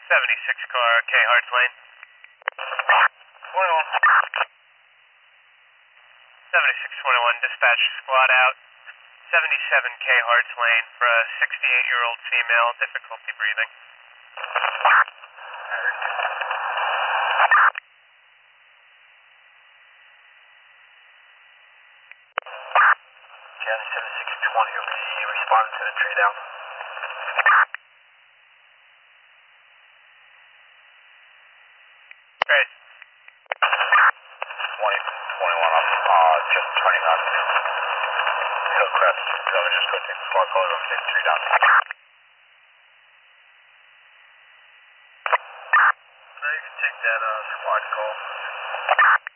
76 car, K Harts Lane. 21. 7621, dispatch squad out. 77 K Harts Lane for a 68-year-old female, difficulty breathing. County 7620 will be responding to the tree down. Great. 2021, I'm just turning on Hillcrest. So I'm just going to take the squad call and take the tree down. So you can take that squad call.